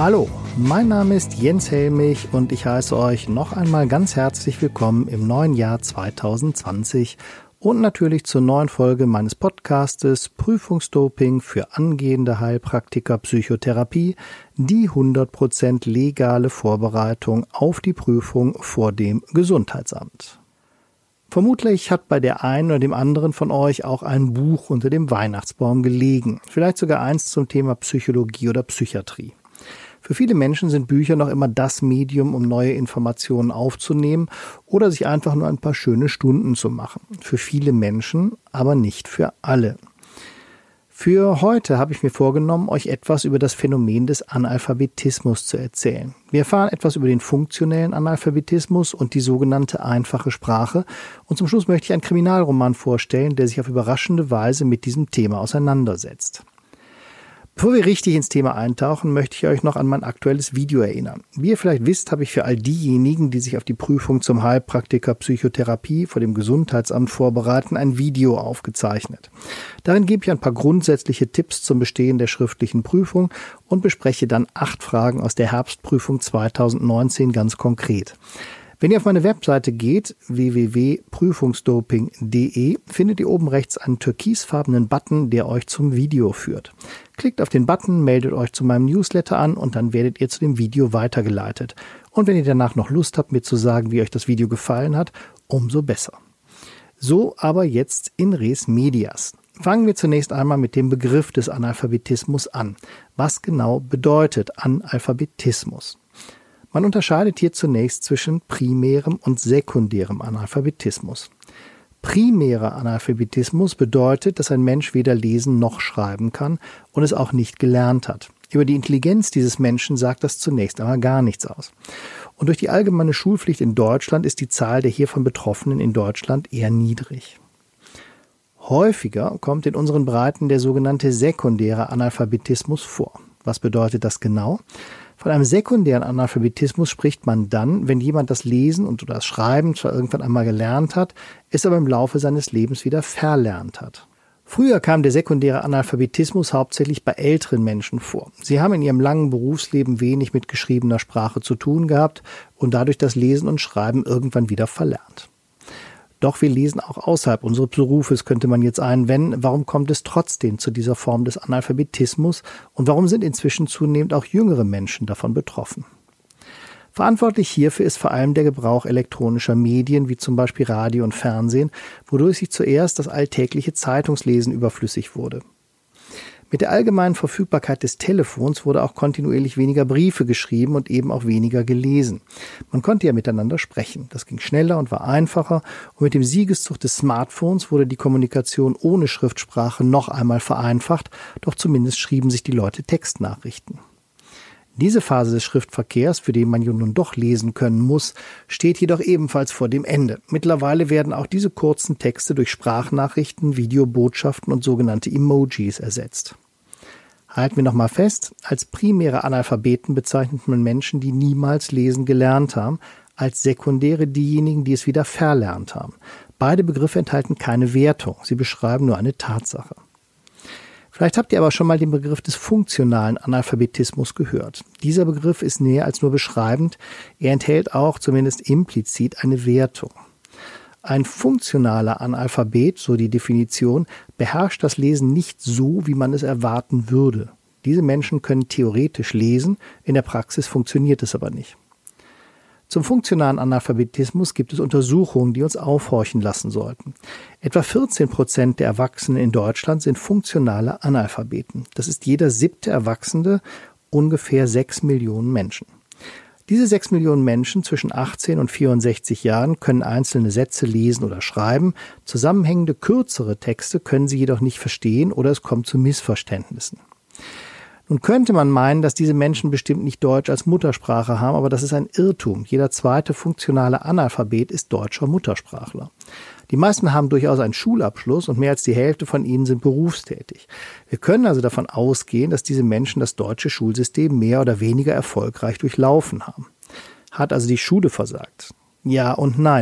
Hallo, mein Name ist Jens Helmich und ich heiße euch noch einmal ganz herzlich willkommen im neuen Jahr 2020 und natürlich zur neuen Folge meines Podcastes Prüfungsdoping für angehende Heilpraktiker Psychotherapie, die 100% legale Vorbereitung auf die Prüfung vor dem Gesundheitsamt. Vermutlich hat bei der einen oder dem anderen von euch auch ein Buch unter dem Weihnachtsbaum gelegen, vielleicht sogar eins zum Thema Psychologie oder Psychiatrie. Für viele Menschen sind Bücher noch immer das Medium, um neue Informationen aufzunehmen oder sich einfach nur ein paar schöne Stunden zu machen. Für viele Menschen, aber nicht für alle. Für heute habe ich mir vorgenommen, euch etwas über das Phänomen des Analphabetismus zu erzählen. Wir erfahren etwas über den funktionellen Analphabetismus und die sogenannte einfache Sprache. Und zum Schluss möchte ich einen Kriminalroman vorstellen, der sich auf überraschende Weise mit diesem Thema auseinandersetzt. Bevor wir richtig ins Thema eintauchen, möchte ich euch noch an mein aktuelles Video erinnern. Wie ihr vielleicht wisst, habe ich für all diejenigen, die sich auf die Prüfung zum Heilpraktiker Psychotherapie vor dem Gesundheitsamt vorbereiten, ein Video aufgezeichnet. Darin gebe ich ein paar grundsätzliche Tipps zum Bestehen der schriftlichen Prüfung und bespreche dann 8 Fragen aus der Herbstprüfung 2019 ganz konkret. Wenn ihr auf meine Webseite geht, www.prüfungsdoping.de, findet ihr oben rechts einen türkisfarbenen Button, der euch zum Video führt. Klickt auf den Button, meldet euch zu meinem Newsletter an und dann werdet ihr zu dem Video weitergeleitet. Und wenn ihr danach noch Lust habt, mir zu sagen, wie euch das Video gefallen hat, umso besser. So aber jetzt in res medias. Fangen wir zunächst einmal mit dem Begriff des Analphabetismus an. Was genau bedeutet Analphabetismus? Man unterscheidet hier zunächst zwischen primärem und sekundärem Analphabetismus. Primärer Analphabetismus bedeutet, dass ein Mensch weder lesen noch schreiben kann und es auch nicht gelernt hat. Über die Intelligenz dieses Menschen sagt das zunächst einmal gar nichts aus. Und durch die allgemeine Schulpflicht in Deutschland ist die Zahl der hiervon Betroffenen in Deutschland eher niedrig. Häufiger kommt in unseren Breiten der sogenannte sekundäre Analphabetismus vor. Was bedeutet das genau? Von einem sekundären Analphabetismus spricht man dann, wenn jemand das Lesen und oder das Schreiben zwar irgendwann einmal gelernt hat, es aber im Laufe seines Lebens wieder verlernt hat. Früher kam der sekundäre Analphabetismus hauptsächlich bei älteren Menschen vor. Sie haben in ihrem langen Berufsleben wenig mit geschriebener Sprache zu tun gehabt und dadurch das Lesen und Schreiben irgendwann wieder verlernt. Doch wir lesen auch außerhalb unseres Berufes, könnte man jetzt einwenden. Warum kommt es trotzdem zu dieser Form des Analphabetismus und warum sind inzwischen zunehmend auch jüngere Menschen davon betroffen? Verantwortlich hierfür ist vor allem der Gebrauch elektronischer Medien, wie zum Beispiel Radio und Fernsehen, wodurch sich zuerst das alltägliche Zeitungslesen überflüssig wurde. Mit der allgemeinen Verfügbarkeit des Telefons wurde auch kontinuierlich weniger Briefe geschrieben und eben auch weniger gelesen. Man konnte ja miteinander sprechen. Das ging schneller und war einfacher. Und mit dem Siegeszug des Smartphones wurde die Kommunikation ohne Schriftsprache noch einmal vereinfacht. Doch zumindest schrieben sich die Leute Textnachrichten. Diese Phase des Schriftverkehrs, für den man ja nun doch lesen können muss, steht jedoch ebenfalls vor dem Ende. Mittlerweile werden auch diese kurzen Texte durch Sprachnachrichten, Videobotschaften und sogenannte Emojis ersetzt. Halten wir nochmal fest, als primäre Analphabeten bezeichnet man Menschen, die niemals lesen gelernt haben, als sekundäre diejenigen, die es wieder verlernt haben. Beide Begriffe enthalten keine Wertung, sie beschreiben nur eine Tatsache. Vielleicht habt ihr aber schon mal den Begriff des funktionalen Analphabetismus gehört. Dieser Begriff ist näher als nur beschreibend, er enthält auch zumindest implizit eine Wertung. Ein funktionaler Analphabet, so die Definition, beherrscht das Lesen nicht so, wie man es erwarten würde. Diese Menschen können theoretisch lesen, in der Praxis funktioniert es aber nicht. Zum funktionalen Analphabetismus gibt es Untersuchungen, die uns aufhorchen lassen sollten. Etwa 14% der Erwachsenen in Deutschland sind funktionale Analphabeten. Das ist jeder 7. Erwachsene, ungefähr 6 Millionen Menschen. Diese 6 Millionen Menschen zwischen 18 und 64 Jahren können einzelne Sätze lesen oder schreiben. Zusammenhängende, kürzere Texte können sie jedoch nicht verstehen oder es kommt zu Missverständnissen. Nun könnte man meinen, dass diese Menschen bestimmt nicht Deutsch als Muttersprache haben, aber das ist ein Irrtum. Jeder zweite funktionale Analphabet ist deutscher Muttersprachler. Die meisten haben durchaus einen Schulabschluss und mehr als die Hälfte von ihnen sind berufstätig. Wir können also davon ausgehen, dass diese Menschen das deutsche Schulsystem mehr oder weniger erfolgreich durchlaufen haben. Hat also die Schule versagt? Ja und nein.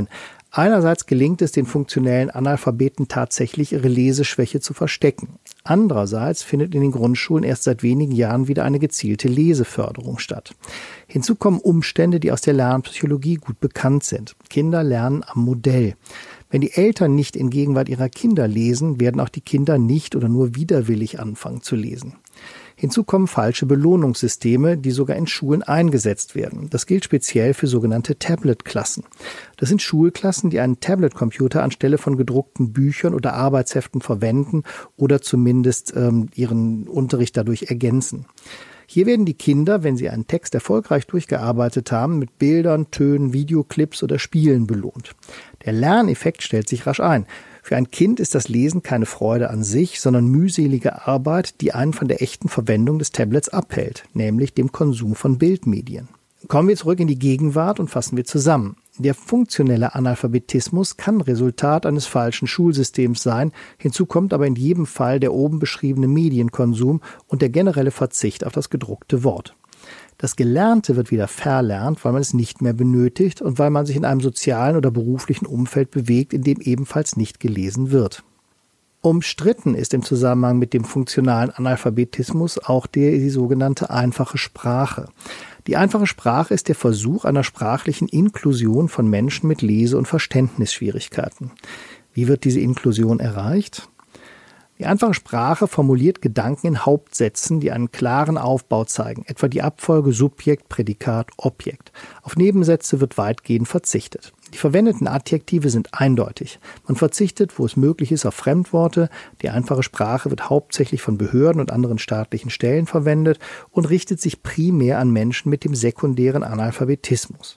Einerseits gelingt es den funktionellen Analphabeten tatsächlich, ihre Leseschwäche zu verstecken. Andererseits findet in den Grundschulen erst seit wenigen Jahren wieder eine gezielte Leseförderung statt. Hinzu kommen Umstände, die aus der Lernpsychologie gut bekannt sind. Kinder lernen am Modell. Wenn die Eltern nicht in Gegenwart ihrer Kinder lesen, werden auch die Kinder nicht oder nur widerwillig anfangen zu lesen. Hinzu kommen falsche Belohnungssysteme, die sogar in Schulen eingesetzt werden. Das gilt speziell für sogenannte Tablet-Klassen. Das sind Schulklassen, die einen Tablet-Computer anstelle von gedruckten Büchern oder Arbeitsheften verwenden oder zumindest ihren Unterricht dadurch ergänzen. Hier werden die Kinder, wenn sie einen Text erfolgreich durchgearbeitet haben, mit Bildern, Tönen, Videoclips oder Spielen belohnt. Der Lerneffekt stellt sich rasch ein. Für ein Kind ist das Lesen keine Freude an sich, sondern mühselige Arbeit, die einen von der echten Verwendung des Tablets abhält, nämlich dem Konsum von Bildmedien. Kommen wir zurück in die Gegenwart und fassen wir zusammen. Der funktionelle Analphabetismus kann Resultat eines falschen Schulsystems sein. Hinzu kommt aber in jedem Fall der oben beschriebene Medienkonsum und der generelle Verzicht auf das gedruckte Wort. Das Gelernte wird wieder verlernt, weil man es nicht mehr benötigt und weil man sich in einem sozialen oder beruflichen Umfeld bewegt, in dem ebenfalls nicht gelesen wird. Umstritten ist im Zusammenhang mit dem funktionalen Analphabetismus auch die sogenannte einfache Sprache. Die einfache Sprache ist der Versuch einer sprachlichen Inklusion von Menschen mit Lese- und Verständnisschwierigkeiten. Wie wird diese Inklusion erreicht? Die einfache Sprache formuliert Gedanken in Hauptsätzen, die einen klaren Aufbau zeigen, etwa die Abfolge Subjekt, Prädikat, Objekt. Auf Nebensätze wird weitgehend verzichtet. Die verwendeten Adjektive sind eindeutig. Man verzichtet, wo es möglich ist, auf Fremdworte. Die einfache Sprache wird hauptsächlich von Behörden und anderen staatlichen Stellen verwendet und richtet sich primär an Menschen mit dem sekundären Analphabetismus.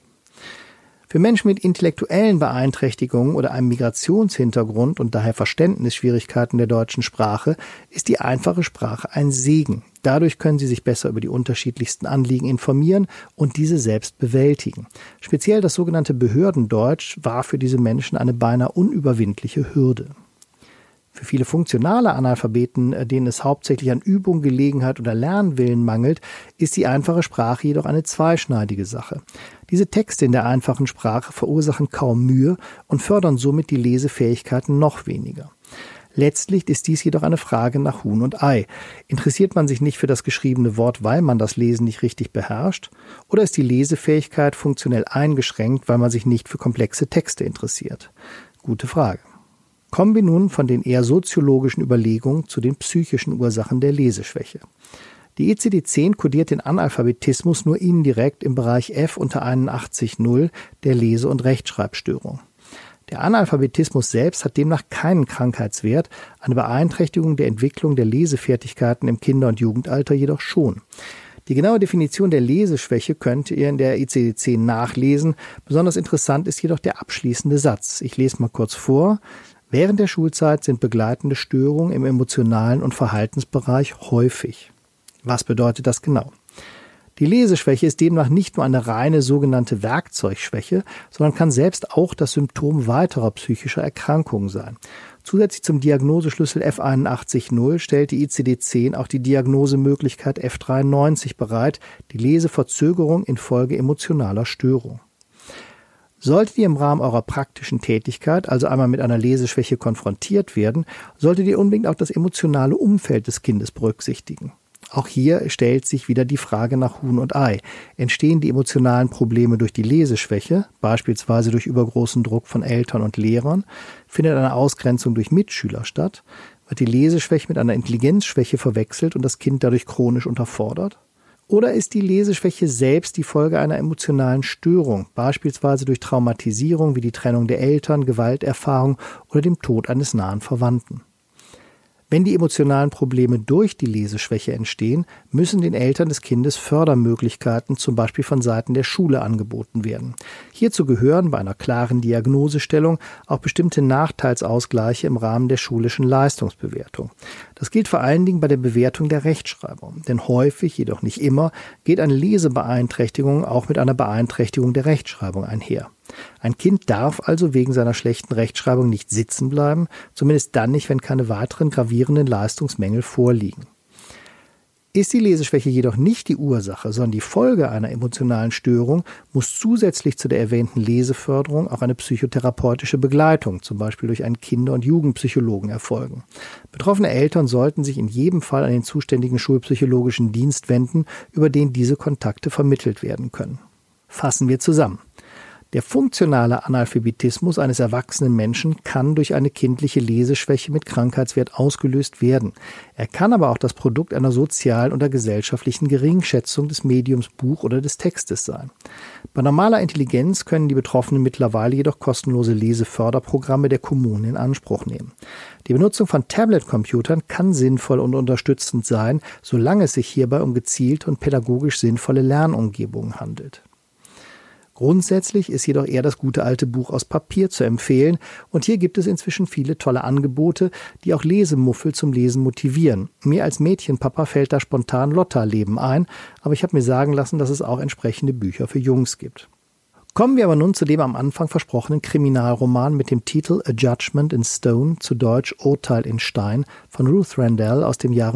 Für Menschen mit intellektuellen Beeinträchtigungen oder einem Migrationshintergrund und daher Verständnisschwierigkeiten der deutschen Sprache ist die einfache Sprache ein Segen. Dadurch können sie sich besser über die unterschiedlichsten Anliegen informieren und diese selbst bewältigen. Speziell das sogenannte Behördendeutsch war für diese Menschen eine beinahe unüberwindliche Hürde. Für viele funktionale Analphabeten, denen es hauptsächlich an Übung, Gelegenheit oder Lernwillen mangelt, ist die einfache Sprache jedoch eine zweischneidige Sache. Diese Texte in der einfachen Sprache verursachen kaum Mühe und fördern somit die Lesefähigkeiten noch weniger. Letztlich ist dies jedoch eine Frage nach Huhn und Ei. Interessiert man sich nicht für das geschriebene Wort, weil man das Lesen nicht richtig beherrscht? Oder ist die Lesefähigkeit funktionell eingeschränkt, weil man sich nicht für komplexe Texte interessiert? Gute Frage. Kommen wir nun von den eher soziologischen Überlegungen zu den psychischen Ursachen der Leseschwäche. Die ICD-10 kodiert den Analphabetismus nur indirekt im Bereich F unter 81.0 der Lese- und Rechtschreibstörung. Der Analphabetismus selbst hat demnach keinen Krankheitswert, eine Beeinträchtigung der Entwicklung der Lesefertigkeiten im Kinder- und Jugendalter jedoch schon. Die genaue Definition der Leseschwäche könnt ihr in der ICD-10 nachlesen. Besonders interessant ist jedoch der abschließende Satz. Ich lese mal kurz vor. Während der Schulzeit sind begleitende Störungen im emotionalen und Verhaltensbereich häufig. Was bedeutet das genau? Die Leseschwäche ist demnach nicht nur eine reine sogenannte Werkzeugschwäche, sondern kann selbst auch das Symptom weiterer psychischer Erkrankungen sein. Zusätzlich zum Diagnoseschlüssel F81.0 stellt die ICD-10 auch die Diagnosemöglichkeit F93 bereit, die Leseverzögerung infolge emotionaler Störung. Solltet ihr im Rahmen eurer praktischen Tätigkeit also einmal mit einer Leseschwäche konfrontiert werden, solltet ihr unbedingt auch das emotionale Umfeld des Kindes berücksichtigen. Auch hier stellt sich wieder die Frage nach Huhn und Ei. Entstehen die emotionalen Probleme durch die Leseschwäche, beispielsweise durch übergroßen Druck von Eltern und Lehrern? Findet eine Ausgrenzung durch Mitschüler statt? Wird die Leseschwäche mit einer Intelligenzschwäche verwechselt und das Kind dadurch chronisch unterfordert? Oder ist die Leseschwäche selbst die Folge einer emotionalen Störung, beispielsweise durch Traumatisierung wie die Trennung der Eltern, Gewalterfahrung oder dem Tod eines nahen Verwandten? Wenn die emotionalen Probleme durch die Leseschwäche entstehen, müssen den Eltern des Kindes Fördermöglichkeiten zum Beispiel von Seiten der Schule angeboten werden. Hierzu gehören bei einer klaren Diagnosestellung auch bestimmte Nachteilsausgleiche im Rahmen der schulischen Leistungsbewertung. Das gilt vor allen Dingen bei der Bewertung der Rechtschreibung, denn häufig, jedoch nicht immer, geht eine Lesebeeinträchtigung auch mit einer Beeinträchtigung der Rechtschreibung einher. Ein Kind darf also wegen seiner schlechten Rechtschreibung nicht sitzen bleiben, zumindest dann nicht, wenn keine weiteren gravierenden Leistungsmängel vorliegen. Ist die Leseschwäche jedoch nicht die Ursache, sondern die Folge einer emotionalen Störung, muss zusätzlich zu der erwähnten Leseförderung auch eine psychotherapeutische Begleitung, zum Beispiel durch einen Kinder- und Jugendpsychologen, erfolgen. Betroffene Eltern sollten sich in jedem Fall an den zuständigen schulpsychologischen Dienst wenden, über den diese Kontakte vermittelt werden können. Fassen wir zusammen. Der funktionale Analphabetismus eines erwachsenen Menschen kann durch eine kindliche Leseschwäche mit Krankheitswert ausgelöst werden. Er kann aber auch das Produkt einer sozialen oder gesellschaftlichen Geringschätzung des Mediums Buch oder des Textes sein. Bei normaler Intelligenz können die Betroffenen mittlerweile jedoch kostenlose Leseförderprogramme der Kommunen in Anspruch nehmen. Die Benutzung von Tablet-Computern kann sinnvoll und unterstützend sein, solange es sich hierbei um gezielte und pädagogisch sinnvolle Lernumgebungen handelt. Grundsätzlich ist jedoch eher das gute alte Buch aus Papier zu empfehlen und hier gibt es inzwischen viele tolle Angebote, die auch Lesemuffel zum Lesen motivieren. Mir als Mädchenpapa fällt da spontan Lotta-Leben ein, aber ich habe mir sagen lassen, dass es auch entsprechende Bücher für Jungs gibt. Kommen wir aber nun zu dem am Anfang versprochenen Kriminalroman mit dem Titel A Judgment in Stone, zu Deutsch Urteil in Stein, von Ruth Rendell aus dem Jahre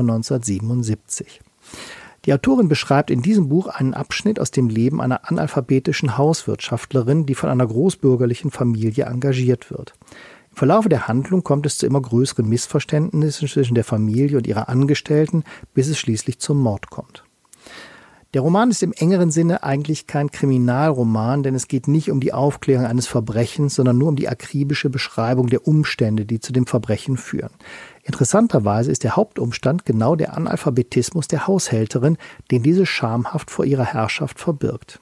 1977. Die Autorin beschreibt in diesem Buch einen Abschnitt aus dem Leben einer analphabetischen Hauswirtschaftlerin, die von einer großbürgerlichen Familie engagiert wird. Im Verlauf der Handlung kommt es zu immer größeren Missverständnissen zwischen der Familie und ihrer Angestellten, bis es schließlich zum Mord kommt. Der Roman ist im engeren Sinne eigentlich kein Kriminalroman, denn es geht nicht um die Aufklärung eines Verbrechens, sondern nur um die akribische Beschreibung der Umstände, die zu dem Verbrechen führen. Interessanterweise ist der Hauptumstand genau der Analphabetismus der Haushälterin, den diese schamhaft vor ihrer Herrschaft verbirgt.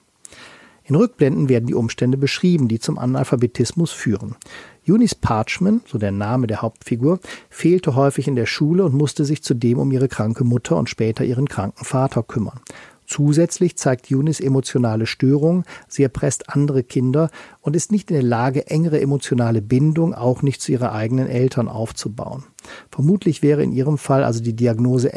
In Rückblenden werden die Umstände beschrieben, die zum Analphabetismus führen. Eunice Parchman, so der Name der Hauptfigur, fehlte häufig in der Schule und musste sich zudem um ihre kranke Mutter und später ihren kranken Vater kümmern. Zusätzlich zeigt Eunice emotionale Störungen, sie erpresst andere Kinder und ist nicht in der Lage, engere emotionale Bindung auch nicht zu ihren eigenen Eltern aufzubauen. Vermutlich wäre in ihrem Fall also die Diagnose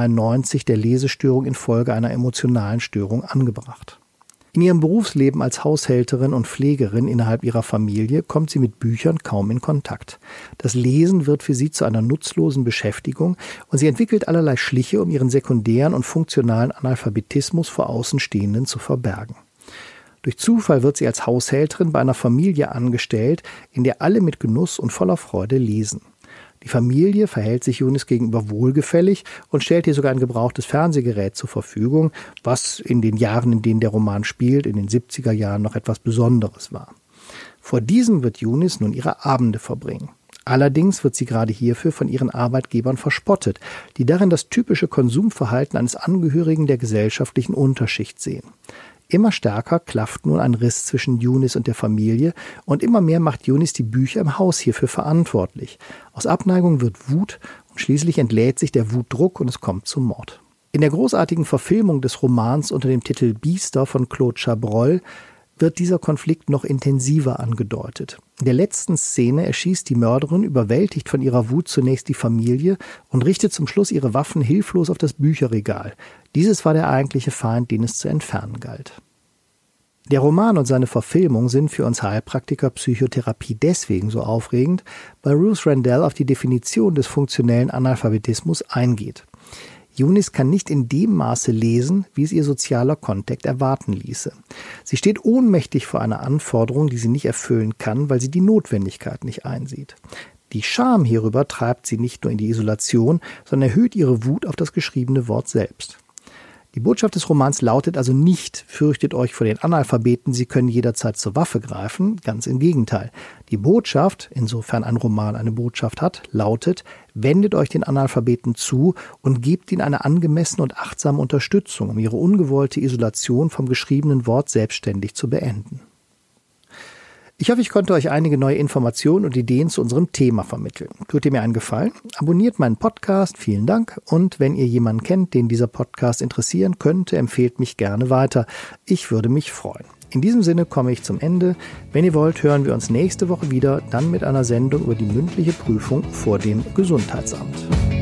F93 der Lesestörung infolge einer emotionalen Störung angebracht. In ihrem Berufsleben als Haushälterin und Pflegerin innerhalb ihrer Familie kommt sie mit Büchern kaum in Kontakt. Das Lesen wird für sie zu einer nutzlosen Beschäftigung und sie entwickelt allerlei Schliche, um ihren sekundären und funktionalen Analphabetismus vor Außenstehenden zu verbergen. Durch Zufall wird sie als Haushälterin bei einer Familie angestellt, in der alle mit Genuss und voller Freude lesen. Die Familie verhält sich Eunice gegenüber wohlgefällig und stellt ihr sogar ein gebrauchtes Fernsehgerät zur Verfügung, was in den Jahren, in denen der Roman spielt, in den 70er Jahren noch etwas Besonderes war. Vor diesem wird Eunice nun ihre Abende verbringen. Allerdings wird sie gerade hierfür von ihren Arbeitgebern verspottet, die darin das typische Konsumverhalten eines Angehörigen der gesellschaftlichen Unterschicht sehen. Immer stärker klafft nun ein Riss zwischen Eunice und der Familie und immer mehr macht Eunice die Bücher im Haus hierfür verantwortlich. Aus Abneigung wird Wut und schließlich entlädt sich der Wutdruck und es kommt zum Mord. In der großartigen Verfilmung des Romans unter dem Titel Biester von Claude Chabrol wird dieser Konflikt noch intensiver angedeutet. In der letzten Szene erschießt die Mörderin, überwältigt von ihrer Wut, zunächst die Familie und richtet zum Schluss ihre Waffen hilflos auf das Bücherregal. Dieses war der eigentliche Feind, den es zu entfernen galt. Der Roman und seine Verfilmung sind für uns Heilpraktiker Psychotherapie deswegen so aufregend, weil Ruth Rendell auf die Definition des funktionellen Analphabetismus eingeht. Eunice kann nicht in dem Maße lesen, wie es ihr sozialer Kontext erwarten ließe. Sie steht ohnmächtig vor einer Anforderung, die sie nicht erfüllen kann, weil sie die Notwendigkeit nicht einsieht. Die Scham hierüber treibt sie nicht nur in die Isolation, sondern erhöht ihre Wut auf das geschriebene Wort selbst. Die Botschaft des Romans lautet also nicht, fürchtet euch vor den Analphabeten, sie können jederzeit zur Waffe greifen, ganz im Gegenteil. Die Botschaft, insofern ein Roman eine Botschaft hat, lautet, wendet euch den Analphabeten zu und gebt ihnen eine angemessene und achtsame Unterstützung, um ihre ungewollte Isolation vom geschriebenen Wort selbstständig zu beenden. Ich hoffe, ich konnte euch einige neue Informationen und Ideen zu unserem Thema vermitteln. Tut ihr mir einen Gefallen? Abonniert meinen Podcast, vielen Dank. Und wenn ihr jemanden kennt, den dieser Podcast interessieren könnte, empfehlt mich gerne weiter. Ich würde mich freuen. In diesem Sinne komme ich zum Ende. Wenn ihr wollt, hören wir uns nächste Woche wieder, dann mit einer Sendung über die mündliche Prüfung vor dem Gesundheitsamt.